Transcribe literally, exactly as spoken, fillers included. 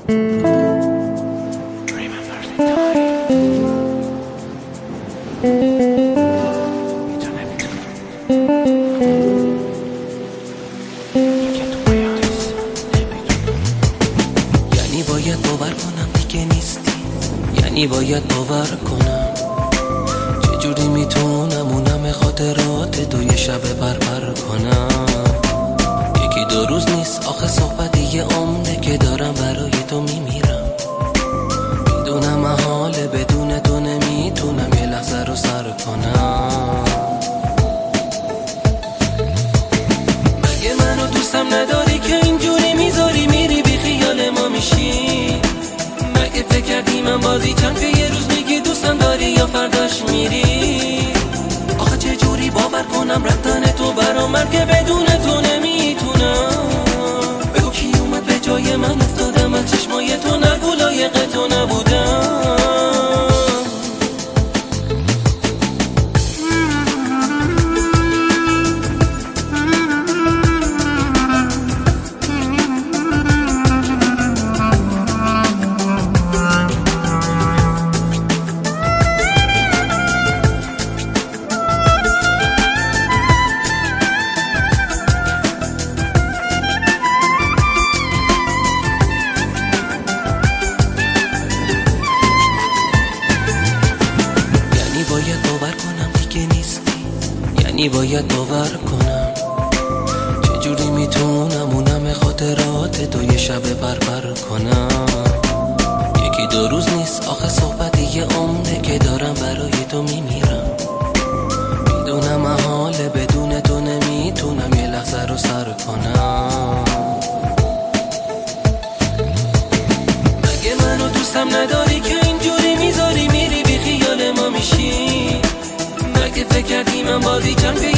یعنی باید باور کنم دیگه نیستی، یعنی باید باور کنم چجوری میتونم اونم خاطرات دو یه شب بربر کنم. یکی دو روز نیست آخه صحبت یه عمره که دارم برای تو میمیرم. میدونم محاله بدون تو نمیتونم یه لحظه رو سر کنم. مگه منو دوستم نداری که اینجوری میذاری میری بی خیال ما میشی؟ مگه فکر کردی من بازی چند که یه روز میگی دوستم داری یا فرداش میری؟ آخه چه جوری باور کنم رفتن تو برام من که بدون تو نمیتونم. بگو کی اومد به جای من افتادم از چشمای تو، نگو لایق تو نبودم. باید باور کنم دیگه نیستی، یعنی باید باور کنم چجوری میتونم اونم خاطرات تو یه شب بربر کنم. یکی دو روز نیست آخه صحبت یه عمره که دارم برای تو میمیرم. میدونم محاله بدون تو نمیتونم یه لحظه رو سر کنم. مگه منو دوستم نداری که اینجوری میذاری میری بی خیال ما میشی؟ مگه فکر کردی من بازی چند